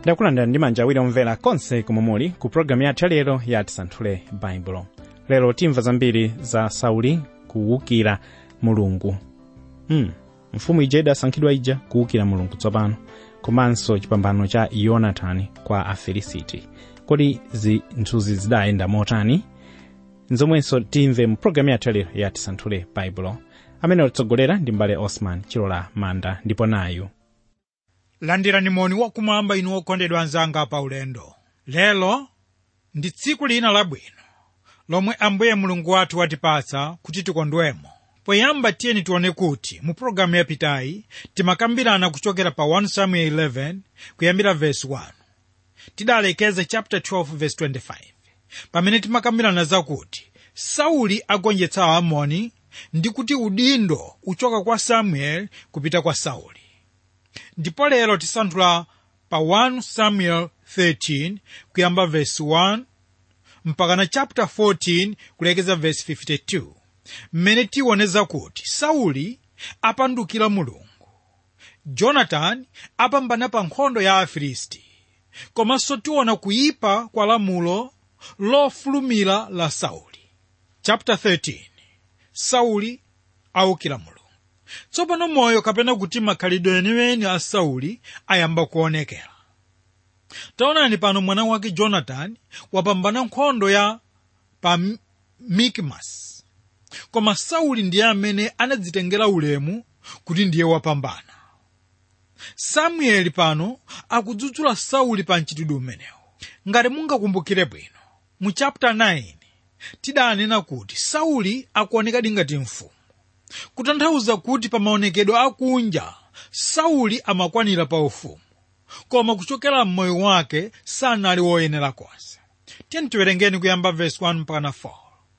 Takulandira ndi manja awiri omvera konse komwe muli ku programu yathu lero ya Tisanthule Baibulo. Lero timva zambiri za Sauli kuwukira Mulungu. Mfumu ija idasankhidwa ija kuwukira Mulungu tsopano, komanso chipambano cha Yonatani kwa Afilisiti. Kodi zinthuzi zidayenda motani? Nzomwenso timve mu programu yathu lero ya Tisanthule Baibulo. Amene otsogolera ndi mbale Osman Chilola Manda ndipo nayu. Landirani moni wakumwamba inu okondedwa anzanga pa ulendo. Lelo ndi tsiku lina labwino lomwe Ambuye Mulungu wathu watipatsa kuti tikondwemo. Poyamba tiyeni tione kuti mu programu yapitayi timakambirana kuchokera pa 1 Samuel 11 kuyambira verse 1. Tidalekeza chapter 12 verse 25. Pamene timakambirana zakuti Sauli agonjetsa Aamoni ndi kuti udindo uchoka kwa Samuel kupita kwa Sauli. Ndipo lero tisanthula pa 1 Samuel 13 kuyamba verse 1 mpaka na chapter 14 kulekeza verse 52. Mmene tioneza kuti Sauli apandukira Mulungu, Jonathan apambana pa nkhondo ya Afilisti, komanso tiona kuyipa kwa lamulo lofulumira la Sauli. Chapter 13. Sauli awukira Mulungu. Tsopano moyo kapena kuti makhalidwe eniweni a Sauli ayamba kuonekera. Taonani pano mwana wake Jonathan wapambana nkhondo ya pa Mikmas. Koma Sauli ndiye amene anadzitengera ulemu kuti ndiye wapambana. Samueli pano akudzudzula Sauli pa mchitidwe umenewu. Ngati mungakumbukire bwino, mu chapter 9 tidanena kuti Sauli akuoneka ngati mfumu, kutanthauza kuti pa maonekedwe akunja Sauli amakwanira pa ufumu, koma kuchokera mmoyo wake sanali woyenera konse. Tiyeni tiwerengeni kuyamba verse 1 mpaka 4.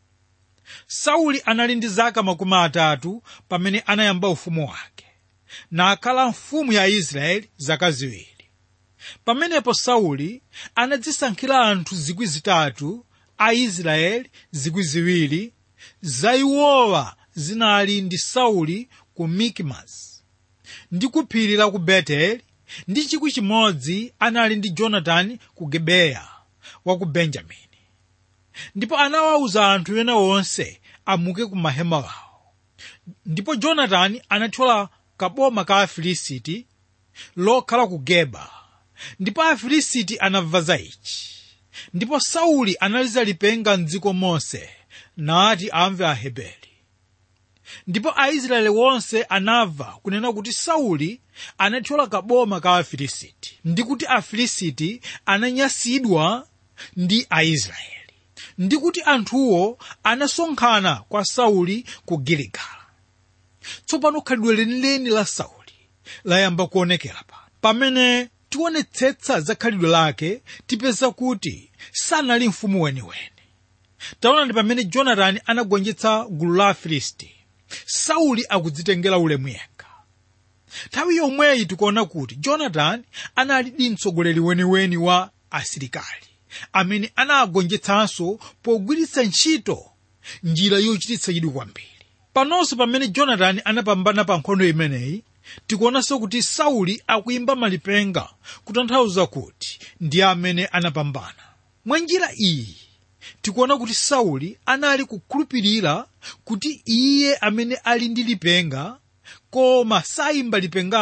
Sauli anali ndi zaka 30 pamene anayamba ufumu wake, nakhala mfumu ya Israeli zaka 2. Pamenepo Sauli anadzisankhira anthu 3,000 a Israeli 2,000, za iwowa zinali ndi Sauli ku Mikmas ndi ku phiri la ku Beteli, ndi 1,000 anali ndi Jonathan ku Gibeya wa ku Benjamini. Ndipo anawawuza anthu ena onse amuke ku mahema awo. Ndipo Jonathan anathyola kaboma ka Afilisiti lokhala ku Geba, ndipo Afilisiti anamva za ichi. Ndipo Sauli analiza lipenga m'dziko monse nati amve Aheberi. Ndipo Aisraeli wonse anamva kunena kuti Sauli anathyola kaboma ka Afilisiti, ndi kuti Afilisiti ananyasidwa ndi Aisraeli, ndi kuti anthuwo anasonkhana kwa Sauli ku Giligala. Tsopano khalidwe lenileni la Sauli layamba kuonekera pamene tionetsetsa za khalidwe lake tipeza kuti sanali mfumu weniweni. Taona ndi pamene Jonathan anagonjetsa gulu la Afilisti, Sauli akudzitengera ulemu yekha. Nthawi yomweyi tikuona kuti Jonathan anali mtsogoleri weniweni wa asilikali amene anagonjetsanso pogwiritsa ntchito njira yochititsa chidwi kwambiri. Panonso pamene Jonathan anapambana pa nkhondo imeneyi, tikuonanso kuti Sauli akuyimba malipenga kutanthauza kuti ndiye amene anapambana. Mwa njira iyi tikuona kuti Sauli anali kukhulupirira kuti iye amene ali ndi lipenga, koma sayimba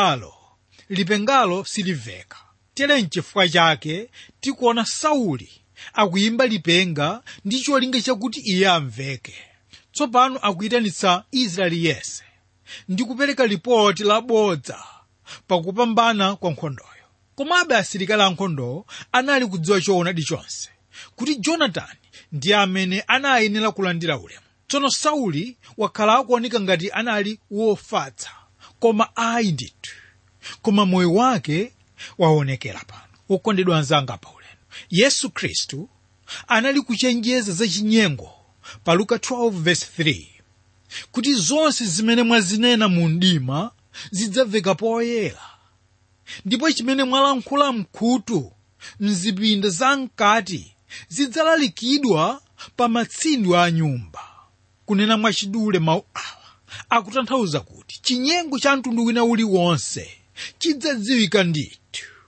lipengalo siliveka. Tere n'chifukwa chake tikuona Sauli akuyimba lipenga ndi cholinga chakuti iye amveke. Tsopano akuyitanitsa Israeli yense ndi kupereka ripoti labodza pakupambana kwa nkhondoyo. Komabe asilikali ankhondo anali kudziwa choonadi chonse kuti Jonathan ndiye amene anayenera kulandira ulemu. Tsono Sauli wakhala akuoneka ngati anali wofatsa, koma ayi ndithu, koma moyo wake waonekera pano. Okondedwa anzanga pa ulendo, Yesu Khristu anali kuchenjeza za chinyengo pa Luka 12 verse 3 kuti zonse zimene mwazinena mu mdima zidzamveka poyera, ndipo chimene mwalankhula mkhutu mzipinda zamkati zidzalalikidwa pa matsinde a nyumba. Kunena mwachidule mawu awa akutanthauza kuti chinyengo cha mtundu wina uliwonse chidzadziwika ndithu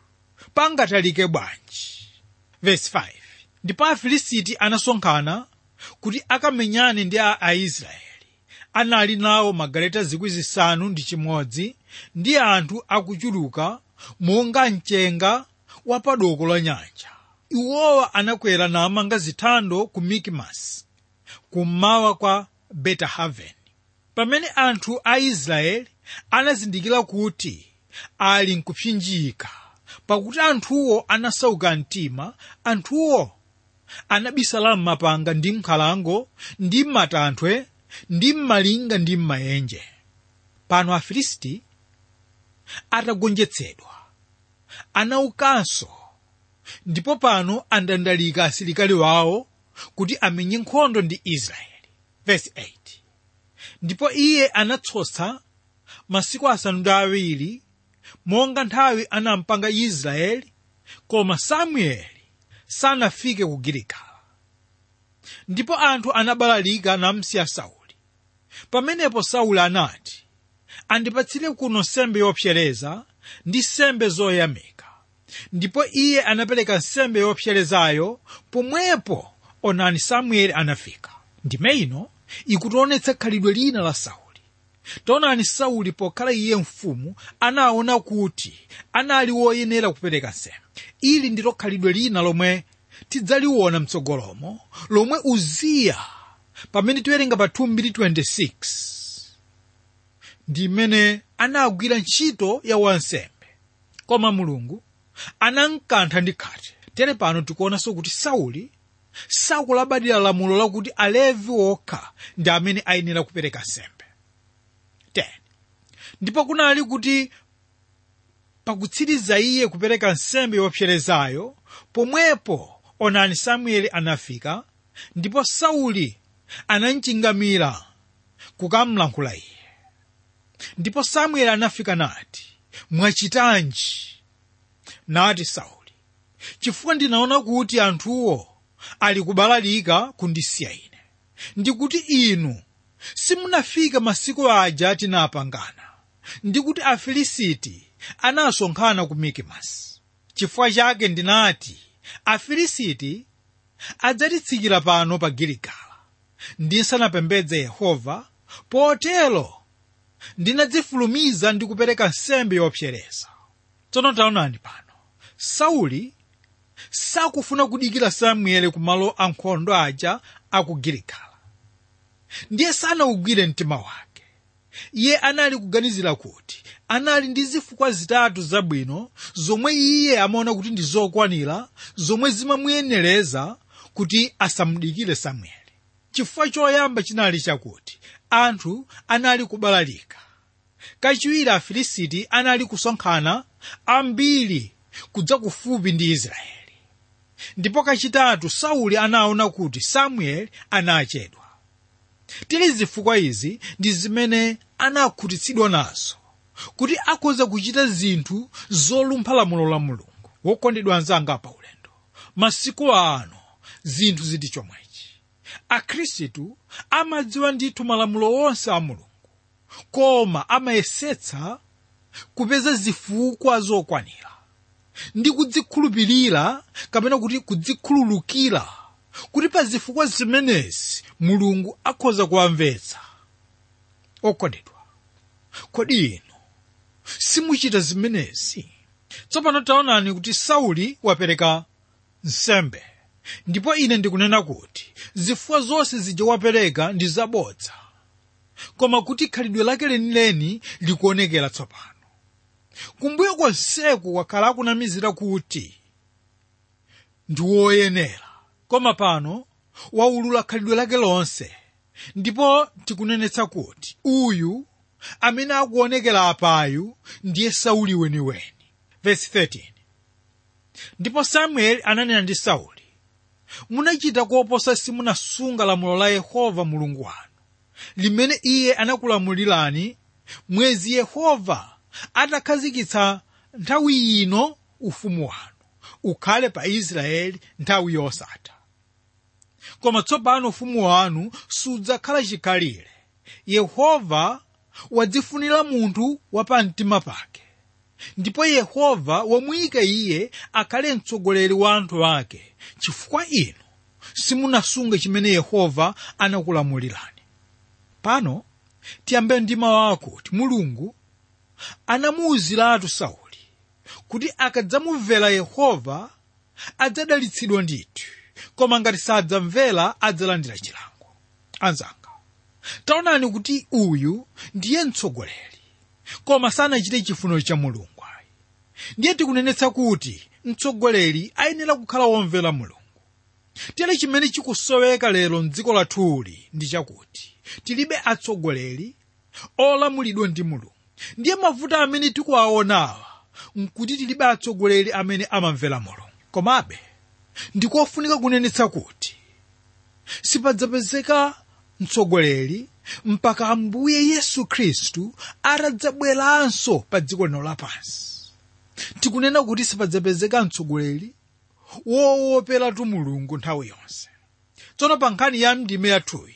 pangatalike bwanji. Verse 5. Ndipo Afilisti anasonkhana kuti akamenyane ndi Aisraeli. Anali nawo magaleta 6,000 ndi anthu akuchuluka monga mchenga wa padoko la nyanja. Iwowa anakwera namanga zithando ku Mikimasi, kummawa kwa Betahaveni. Pamene anthu a Israeli anazindikira kuti ali nkupsinjika, pakuti anthuwo anasauka mtima, anthuwo anabisala m'mapanga ndi m'nkhalango ndi m'matanthwe ndi m'malinga ndi m'maenje. Pano Afilisti atagonjetsedwa anaukanso, ndipo pano andandalika asilikali wawo kuti amenye nkhondo ndi Israeli. Verse 8. Ndipo iye anatsotsa masiku 7 monga nthawi anampanga Israeli, koma Samueli sanafike ku Giligala. Ndipo anthu anabalalika namsiya Sauli. Pamenepo Sauli anati, andipatsire kuno nsembe yopsereza ndi nsembe zoyamika. Ndipo iye anapereka nsembe yopserezayo. Pomwepo onani Samueli anafika. Ndime ino ikutionetsa khalidwe lina la Sauli. Taonani Sauli pokhala iye mfumu anaona kuti anali woyenera kupereka nsembe. Ili ndilo khalidwe lina lomwe tidzaliona mtsogolomo, lomwe Uziya pamene tiwerenga pa 2:26 ndi mmene anagwira ntchito ya wansembe, koma Mulungu anamkantha ndi khate. Tere pano tikuonanso kuti Sauli sakulabadira lamulo lakuti Alevi okha ndi amene ayenera kupereka nsembe. 10. Ndipo kunali kuti pakutsiriza iye kupereka nsembe yopserezayo, pomwepo onani Samueli anafika, ndipo Sauli anamchingamira kukamlankhula iye. Ndipo Samueli anafika nati, mwachitanji? Nati Sauli, chifukwa ndinaona kuti anthuwo ali kubalalika kundisiya ine, ndi kuti inu simunafika masiku aja tinapangana, ndi kuti Afilisti anasonkhana ku Mikimasi. Chifukwa chake ndinati, Afilisti adzatitsikira pano pa Giligala ndisanapembedze Yehova. Potero ndinadzifulumiza ndi kupereka nsembe yopsereza. Tsono taonani pano, Sauli sakufuna kudikira Samueli ku malo ankhondo aja aku Giligala. Ndiye sanawugwire mtima wake. Iye anali kuganizira kuti anali ndi zifukwa zitatu zabwino zomwe iye amaona kuti ndi zokwanira, zomwe zimamuyenereza kuti asamudikire Samueli. Chifukwa choyamba chinali chakuti anthu anali kubalalika. Kachiwiri Afilisti anali kusonkhana ambiri kudza kufupi ndi Israeli. Ndipo kachitatu Sauli anaona kuti Samueli anachedwa. Tili zifukwa izi ndi zimene anakhutitsidwa nazo kuti akhoza kuchita zinthu zolumpha lamulo la Mulungu. Wokondedwa anzanga pa ulendo, masiku ano zinthu ziti chomwechi. Akhristu amadziwa ndithu malamulo onse a Mulungu, koma amayesetsa kupeza zifukwa zokwanira ndi kudzikhulupirira kapena kuti kudzikhululukira kuti pa zifukwa zimenezi Mulungu akhoza kuwamvetsa. Okondedwa, kodi inu simuchita zimenezi? Tsopano taonani kuti Sauli wapereka nsembe, ndipo ine ndikunena kuti zifukwa zonse zija wapereka ndi zabodza, koma kuti khalidwe lake lenileni likuonekera tsopano. Kumbuyo konseku wakhala akunamizira kuti ndi woyenera, koma pano waulula khalidwe lake lonse, ndipo tikunenetsa kuti uyu amene akuonekera apayu ndiye Sauli weniweni. Verse 13. Ndipo Samueli ananena ndi Sauli, munachita koposa simunasunga lamulo la Yehova Mulungu wanu, limene iye anakulamulirani mwezi Yehova atakhazikitsa nthawi ino ufumu wanu ukhale pa Israeli nthawi yosatha. Koma tsopano ufumu wanu sudzakhala chikhalire. Yehova wadzifunira munthu wa pamtima pake, ndipo Yehova wamuyika iye akhale mtsogoleri wa anthu ake, chifukwa inu simunasunge chimene Yehova anakulamulirani. Pano tiyambe ndi mawu akuti Mulungu anamuwuziratu Sauli kuti akadzamumvera Yehova adzadalitsidwa ndithu, koma ngati sadzamvera adzalandira chilango. Anzanga, taonani kuti uyu ndiye mtsogoleri, koma sanachite chifuniro cha Mulungu. Ndiye tikunenetsa kuti mtsogoleri ayenera kukhala womvera Mulungu. Tere chimene chikusoweka lero m'dziko lathuli ndi chakuti tilibe atsogoleri olamulidwa ndi Mulungu. Ndiye mavuto amene tikuwaonawa nkuti tilibe atsogoleri amene amamvera Mulungu. Komabe ndikofunika kunenetsa kuti sipadzapezeka mtsogoleri mpaka Ambuye Yesu Khristu atadzabweranso pa dziko lino lapansi. Tikunena kuti sipadzapezeka mtsogoleri wooperatu Mulungu nthawi yonse. Tsono pa nkhani ya ndime yathuyi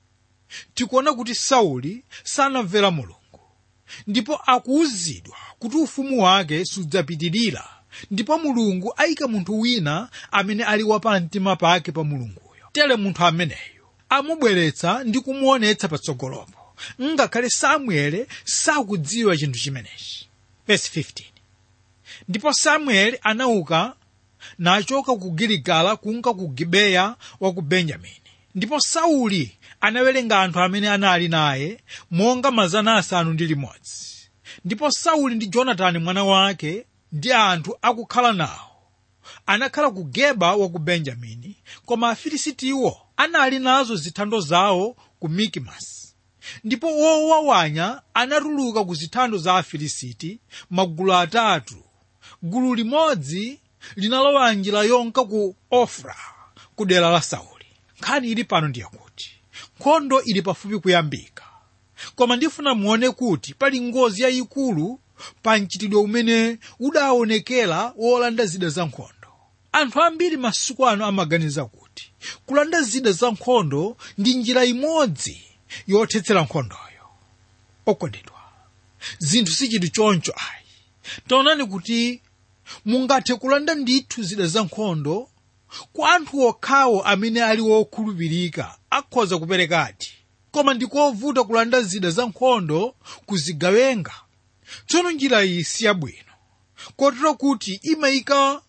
tikuona kuti Sauli sanamvera Mulungu, ndipo akuwuzidwa kuti ufumu wake sudzapitirira, ndipo Mulungu ayika munthu wina amene ali wapamtima pake pa Mulunguyo. Tere munthu ameneyo amubweretsa ndi kumuonetsa patsogolopo, ngakhale Samueli sakudziwa chinthu chimenechi. Verse 15. Ndipo Samueli anauka nachoka ku Giligala kunka ku Gibeya wa ku Benjamini. Ndipo Sauli anawerenga anthu amene anali naye monga 600. Ndipo Sauli ndi Jonatani mwana wake ndi anthu akukhala nawo anakhala ku Geba wa ku Benjamini, koma Afilistiwo anali nazo zithando zawo ku Mikimasi. Ndipo wowawanya anatuluka ku zithando za Afilisti magulu atatu. Gulu limodzi linalowa njira yonka ku Ofra ku dera la Sauli. Nkhani ili pano ndiye kuti nkhondo ili pafupi kuyambika, koma ndifuna muone kuti pali ngozi yayikulu pa mchitidwe umene udaonekera wolanda zida za nkhondo. Anthu ambiri masiku ano amaganiza kuti kulanda zida za nkhondo ndi njira imodzi yothetsera nkhondoyo. Okondedwa, zinthu si chinthu choncho ayi. Taonani kuti mungathe kulanda ndithu zida za nkhondo kwa anthu okhawo amene ali wokhulupirika akhoza kuperekati, koma ndikovuta kulanda zida za nkhondo kuzigawenga. Tsono njira iyi si yabwino, kotero kuti imayika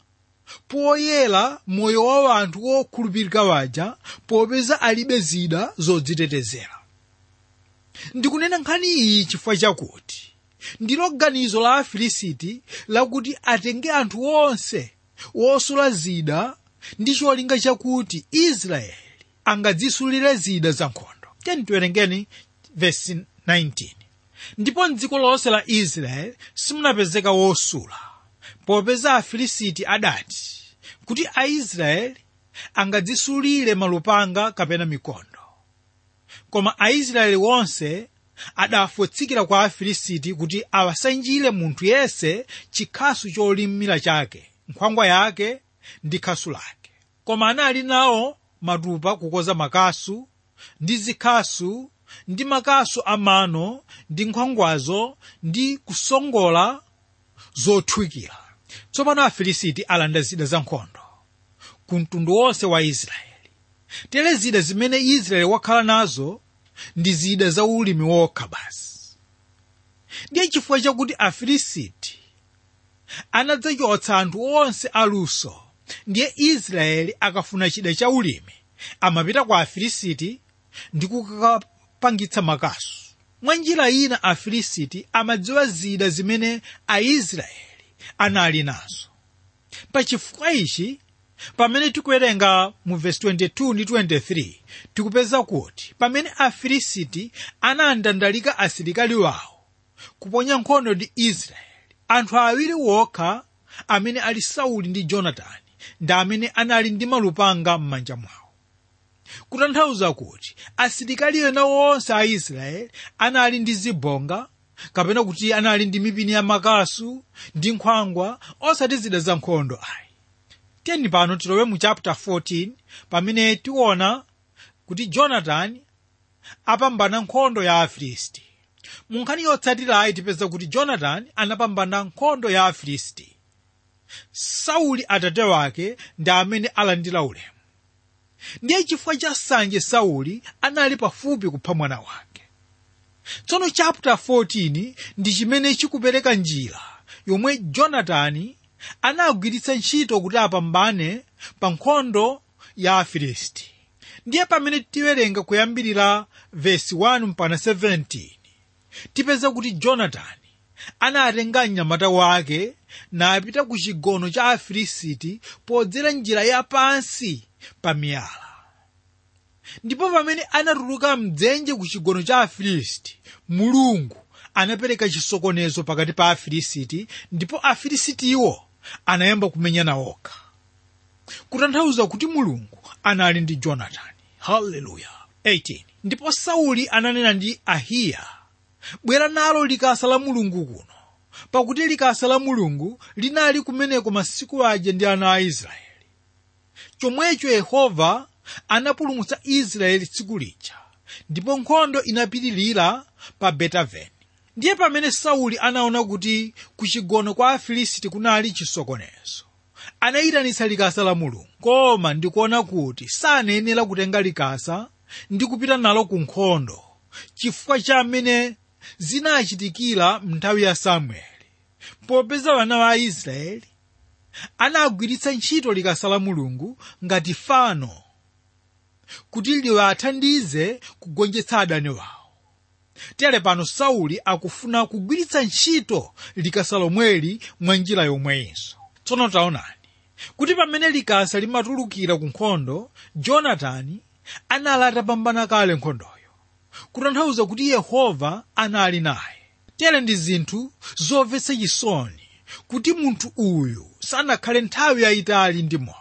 poyera moyo wa anthu wokhulupirika waja popeza alibe zida zodzitetezera. Ndikunena nkhani iyi chifukwa chakuti ndilo ganizo la Afilisti lakuti atenge anthu onse wosula zida ndi cholinga chakuti Israeli angadzisulire zida za nkhondo. Tiwerengeni verse 19. Ndipo m'dziko lonse la Israeli simunapezeka wosula, popeza Afilisti adati kuti Aisraeli angadzisulire malupanga kapena mikondo. Koma Aisraeli wonse adafotsikira kwa Afilisti kuti awasanjire munthu yese chikhasu cholimira chake, nkhwangwa yake ndi khasu lake. Koma anali nawo matupa kukoza makasu ndi zikhasu ndi makasu amano ndi nkhwangwazo ndi kusongola zothwikira. Tsopano Afilisti alanda zida za nkhondo ku mtundu wonse wa Israeli. Tere zida zimene Israeli wakhala nazo ndi zida za ulimi wokha basi. Ndiye chifukwa chakuti Afilisti anadzachotsa anthu onse aluso, ndiye Israeli akafuna chida cha ulimi amapita kwa Afilisti ndi kukapangitsa makasu. Mwa njira ina Afilisti amadziwa zida zimene Aisraeli anali nazo. Pa chifukwa ichi pamene tikuwerenga mu verse 22 ndi 23 tikupeza kuti pamene Afilisti anandandalika asilikali wawo kuponya nkhondo ndi Israeli, anthu awiri wokha amene ali Sauli ndi Jonatani ndi amene anali ndi malupanga m'manja mwawo. Kutanthauza kuti asilikali ena onse a Israeli anali ndi zibonga kapena kuti anali ndi mipini ya makasu ndi nkhwangwa, osati zida za nkhondo ayi. Tiyeni pano tilowe mu chapter 14 pamene tiona kuti Jonatani apambana nkhondo ya Afilisti. Mu nkhani yotsatirayi tipeza kuti Jonatani anapambana nkhondo ya Afilisti. Sauli atate wake ndi amene alandira ulemu. Ndiye chifukwa cha nsanje Sauli anali pafupi kupha mwana wake. Tsono chapter 14 ndi chimene chikupereka njira yomwe Jonatani anagwiritsa ntchito kuti apambane pa nkhondo ya Afilisti. Ndiye pamene tiwerenga kuyambirira verse 1 mpaka 17 tipeza kuti Jonatani anatenga mnyamata wake napita ku chigono cha Afilisti podzera njira ya pansi pa miyala. Ndipo pamene anatuluka mdzenje ku chigono cha Afilisti, Mulungu anapereka chisokonezo pakati pa Afilisti, ndipo Afilistiwo anayamba kumenyana okha. Kutanthauza kuti Mulungu anali ndi Jonatani. Haleluya. 18. Ndipo Sauli ananena ndi Ahiya, bwera nalo likasa la Mulungu kuno, pakuti likasa la Mulungu linali kumeneko masiku aja ndi ana a Israeli. Chomwecho Yehova anapulumutsa Israeli tsiku lija, ndipo nkhondo inapitirira pa Betaveni. Ndiye pamene Sauli anaona kuti ku chigono kwa Afilisti kunali chisokonezo, anayitanitsa likasa la Mulungu. Koma ndikuona kuti sanayenera kutenga likasa ndi kupita nalo ku nkhondo, chifukwa cha amene zinachitikira m'nthawi ya Samueli. Popeza wana wa Israeli anagwiritsa ntchito likasa la Mulungu ngati fano kuti liwathandize kugonjetsa adani wawo. Tere pano Sauli akufuna kugwiritsa ntchito likasa lomweli mwa njira yomweyinso. Tsono taonani kuti pamene likasa limatulukira ku nkhondo, Jonatani anali atapambana kale nkhondoyo, kutanthauza kuti Yehova anali naye. Tere ndi zinthu zomvetsa chisoni kuti munthu uyu sanakhale nthawi yayitali ndi moyo.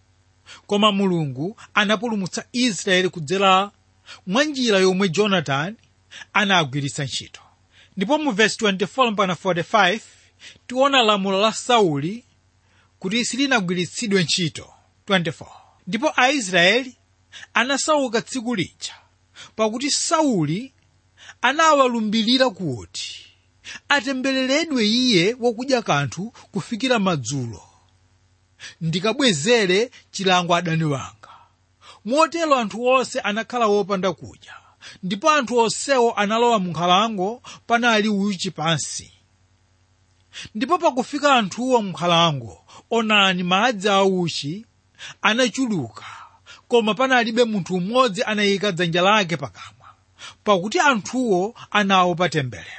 Koma Mulungu anapulumutsa Israeli kudzera mwa njira yomwe Jonatani anagwiritsa ntchito. Ndipo mu verse 24 mpaka 45 tiona lamulo la Sauli kuti silinagwiritsidwe ntchito. 24. Ndipo Aisraeli anasauka tsiku lija, pakuti Sauli anawalumbirira kuti atembereredwe iye wakudya kanthu kufikira madzulo, ndikabwezere chilango adani wanga. Motero anthu onse anakhala wopanda kudya, ndipo anthu onsewo analowa mu nkhalango panali uchi pansi. Ndipo pakufika anthuwo mu nkhalango, onani madzi a uchi anachuluka, koma panalibe munthu mmodzi anayika dzanja lake pakamwa, pakuti anthuwo anaopa temberero.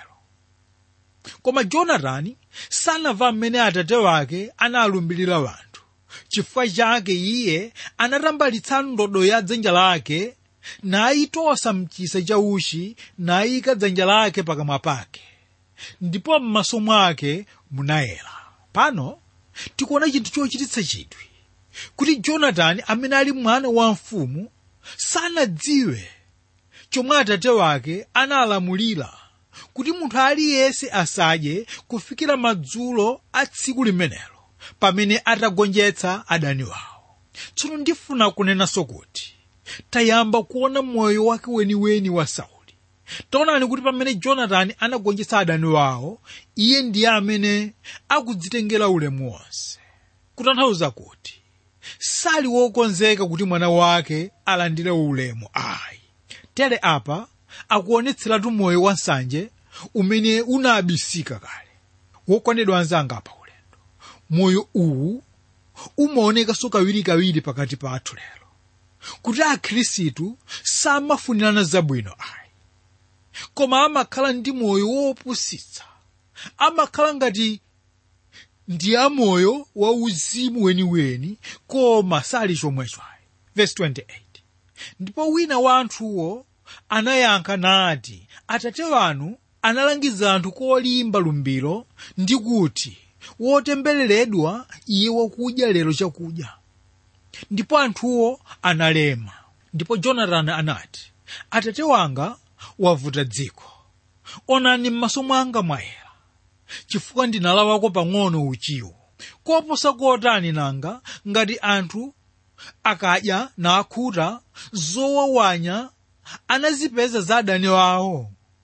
Koma Jonatani sanamva mmene atate wake analumbirira wanthu. Chifukwa chake iye anatambalitsa ndodo ya dzanja lake nayitosa mchisa cha uchi nayika dzanja lake pakamwa pake, ndipo m'maso mwake munayera. Pano tikuona chinthu chochititsa chidwi kuti Jonatani amene ali mwana wa mfumu sanadziwe chomwe atate wake analamulira kuti munthu aliyense asadye kufikira madzulo a tsiku limenelo pamene atagonjetsa adani wawo. Tsono ndifuna kunenanso kuti tayamba kuona moyo wake weniweni wa Sauli. Taonani kuti pamene Jonatani anagonjetsa adani wawo, iye ndiye amene akudzitengera ulemu wonse, kutanthauza kuti sali wokonzeka kuti mwana wake alandire ulemu ayi. Tere apa akuonetseratu moyo wa nsanje umene unabisika kale. Wokondedwa anzanga apa ulendo, moyo uwu umaonekanso kawirikawiri pakati pathu lero, kuti akhristu samafunirana zabwino ayi, koma amakhala ndi moyo wopusitsa, amakhala ngati ndi amoyo wa uzimu weniweni, koma sali chomwecho ayi. Verse 28. Ndipo wina wa anthuwo anayankha nati, atate wanu analangiza anthu kolimba lumbiro ndi kuti wotembereredwa iye wakudya lero chakudya. Ndipo anthuwo analema. Ndipo Jonatani anati, atate wanga wavuta dziko, onani m'maso mwanga mwayera, chifukwa ndinalawako pang'ono uchiwo. Koposa kotani nanga ngati anthu akadya nakhuta zowawanya anazipeza za adani wawo.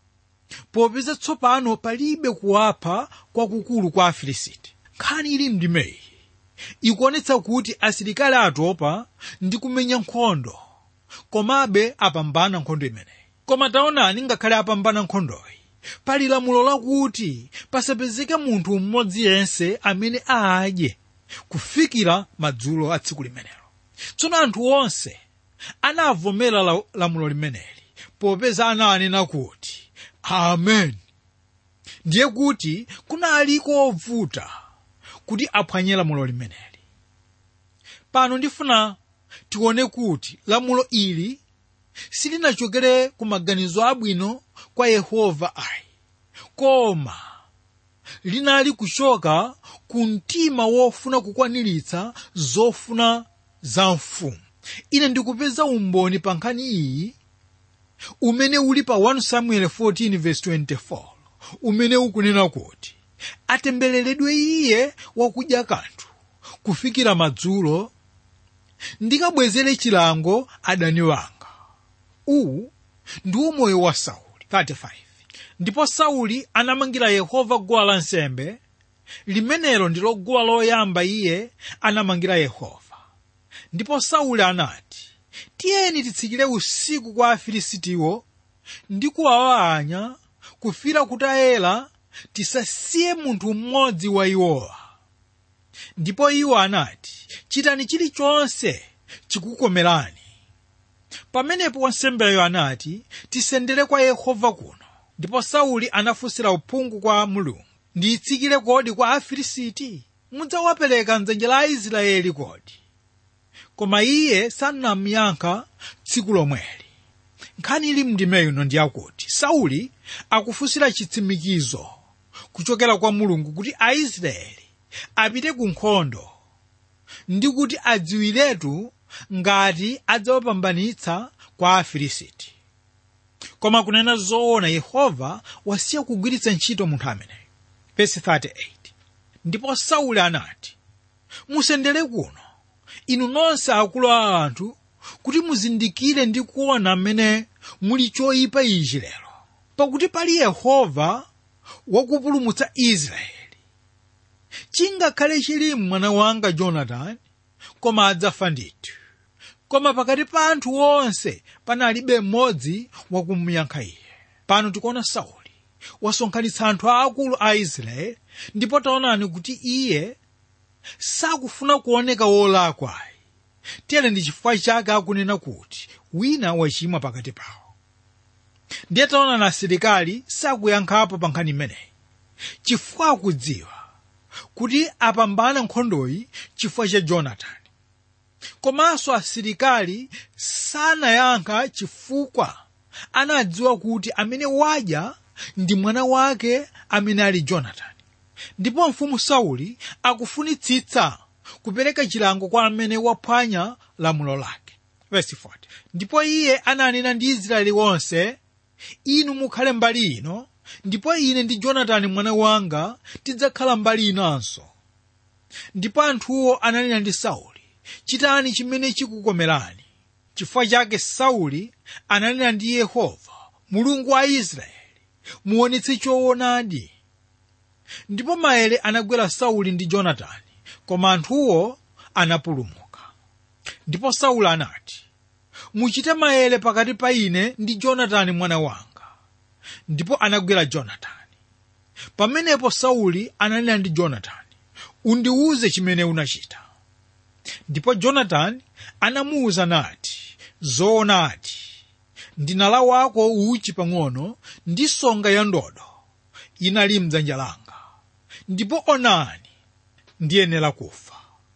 popeza tsopano palibe kuwapha kwakukulu kwa Afilisiti. Nkhani ili mndimeyi ikuonetsa kuti asilikali atopa ndi kumenya nkhondo, komabe apambana nkhondo imeneyi. Koma taonani, ngakhale apambana nkhondoyi, pali lamulo lakuti pasapezeke munthu mmodzi yense amene adye kufikira madzulo a tsiku limenelo. Tsono anthu onse anavomera lamulo limeneli, popeza ananena kuti amen. Ndiye kuti kunali kovuta kuti aphwanye lamulo limeneli. Pano ndifuna tione kuti lamulo ili silinachokere ku maganizo abwino kwa Yehova ayi, koma linali kuchoka ku mtima wofuna kukwaniritsa zofuna za mfumu. Ine ndikupeza umboni pa nkhani iyi umene uli pa 1 Samuel 14:24, umene ukunena kuti atembereredwe iye wakudya kanthu kufikira madzulo, ndikabwezere chilango adani wanga. Uwu ndiwo moyo wa Sauli. 35. Ndipo Sauli anamangira Yehova guwa lansembe, limenelo ndilo guwa loyamba iye anamangira Yehova. Ndipo Sauli anati, tiyeni titsikire usiku kwa Afilisitiwo ndi kuwawanya kufira kutayera, tisasiye munthu mmodzi wa iwowa. Ndipo iwo anati, chitani chilichonse chikukomerani. Pamenepo wansembeyo anati, tisendere kwa Yehova kuno. Ndipo Sauli anafunsira uphungu kwa Mulungu, nditsikire kodi kwa Afilisiti? Mudzawapereka m'dzanja la Aisraeli kodi? Koma iye sanamyankha tsiku lomweli. Nkhani ili mndimeyo ndi yakuti Sauli akufunsira chitsimikizo kuchokera kwa Mulungu kuti Aisraeli apite ku nkhondo, ndi kuti adziwiretu ngati adzawapambanitsa kwa Afilisiti. Koma kunena zoona, Yehova wasiya kugwiritsa ntchito munthu ameneyo. Verse 38. Ndipo Sauli anati, musendere kuno, inu nonse akulu a anthu, kuti muzindikire ndi kuona mmene muli choyipa ichi lero. Pakuti pali Yehova wakupulumutsa Israeli. Chingakhale chili mwana wanga Jonatani, koma adzafa ndithu. Koma pakati pa anthu onse panalibe mmodzi wakumuyankha iye. Pano tikuona Sauli wasonkhanitsa anthu aakulu a Israeli, ndipo taonani kuti iye sakufuna kuoneka wolakwa. Tere ndi chifukwa chake akunena kuti wina wachimwa pakati pawo. Ndiye taonani asilikali sakuyankhapo pa nkhani imeneyi, chifukwa akudziwa kuti apambana nkhondoyi chifukwa cha Jonatani. Komanso asilikali sanayankha chifukwa anadziwa kuti amene wadya ndi mwana wake amene ali Jonatani. Ndipo mfumu Sauli akufunitsitsa kupereka chilango kwa amene waphwanya lamulo lake. Verse 40. Ndipo iye ananena ndi Israeli wonse, inu mukhale mbali ino, ndipo ine ndi Jonatani mwana wanga tidzakhala mbali inanso. Ndipo anthuwo ananena ndi Sauli, chitani chimene chikukomerani. Chifukwa chake Sauli ananena ndi Yehova, Mulungu wa Israeli, muonetse choonadi. Ndipo maere anagwera Sauli ndi Jonatani, koma anthuwo anapulumuka. Ndipo Sauli anati, muchite maere pakati pa ine ndi Jonatani mwana wanga. Ndipo anagwera Jonatani. Pamenepo Sauli ananena ndi Jonatani, undiwuze chimene unachita. Ndipo Jonatani anamuwuza nati, zoonadi, ndinala wako uchi pang'ono ndi songa ya ndodo inali m'dzanja langa, ndipo onani ndiyenera kufa.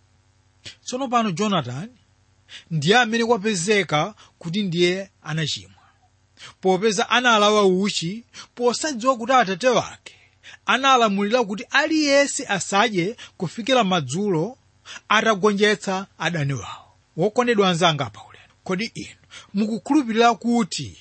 Tsono pano Jonatani ndiye amene kwapezeka kuti ndiye anachimwa, popeza analawa uchi posadziwa kuti atate wake analamulira kuti aliyense asadye kufikira madzulo atagonjetsa adani wawo. Wokondedwa anzanga pa ulendo, kodi inu mukukhulupirira kuti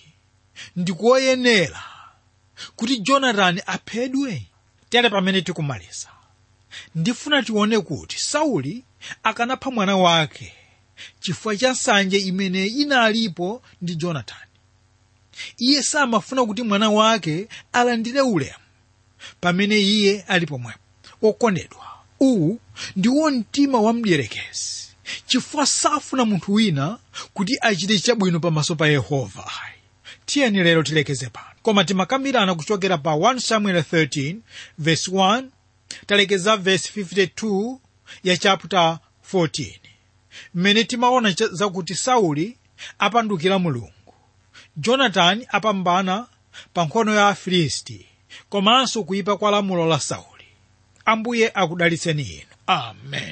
ndikoyenera kuti Jonatani aphedwe? Tere pamene tikumaliza, ndifuna tione kuti Sauli akanapha mwana wake chifukwa cha nsanje imene inalipo ndi Jonatani. iye samafuna kuti mwana wake alandire ulemu pamene iye ali pomwepo. Okondedwa, uwu ndiwo mtima wa mdierekezi, chifukwa safuna munthu wina kuti achite chabwino pamaso pa Yehova. Tiyeni lero tilekeze pano, koma timakambirana kuchokera pa 1 Samuel 13 verse 1 talekeza verse 52 ya chapter 14, mmene timaona zakuti Sauli apandukira Mulungu, Jonatani apambana pa nkhondo ya Afilisti, komanso kuyipa kwa lamulo la Sauli. Ambuye akudalitseni inu. Amen.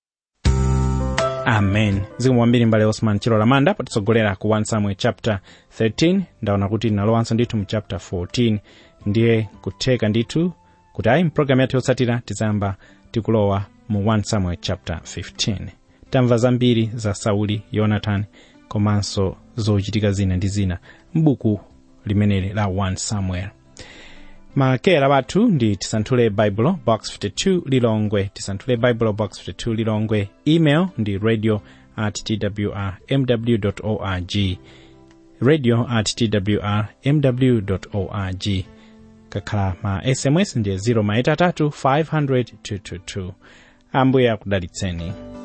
Amen. Zikomo kwambiri mbale Osman Chilola Manda patitsogolera ku 1 Samuel chapter 13. Ndaona kuti nalowanso ndithu mu chapter 14. Ndiye kutheka ndithu kuti ayi mpulogalamu yathu yotsatira tizayamba tikulowa mu 1 Samuel chapter 15. Tamva zambiri za Sauli, Yonatani, komanso zochitika zina ndi zina m'buku limeneli la 1 Samuel. Makera bathu ndi Tisanthule Bible Box 52 Lilongwe, Tisanthule Bible Box 52 Lilongwe. Email ndi radio@twrmw.org, radio@twrmw.org. kakhala ma SMS ndi 0 500 222. Ambuye akudalitseni.